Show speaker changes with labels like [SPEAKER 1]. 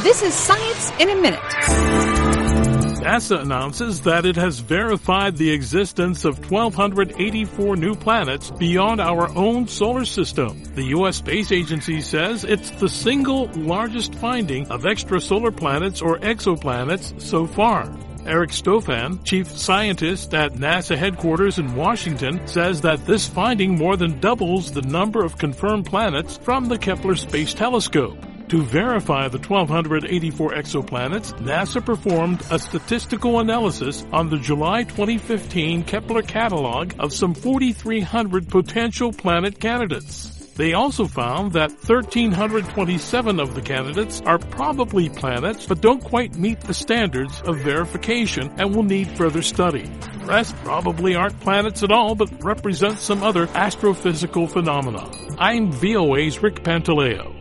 [SPEAKER 1] This is Science in a Minute.
[SPEAKER 2] NASA announces that it has verified the existence of 1,284 new planets beyond our own solar system. The U.S. Space Agency says it's the single largest finding of extrasolar planets or exoplanets so far. Eric Stofan, chief scientist at NASA headquarters in Washington, says that this finding more than doubles the number of confirmed planets from the Kepler Space Telescope. To verify the 1,284 exoplanets, NASA performed a statistical analysis on the July 2015 Kepler catalog of some 4,300 potential planet candidates. They also found that 1,327 of the candidates are probably planets but don't quite meet the standards of verification and will need further study. The rest probably aren't planets at all but represent some other astrophysical phenomena. I'm VOA's Rick Pantaleo.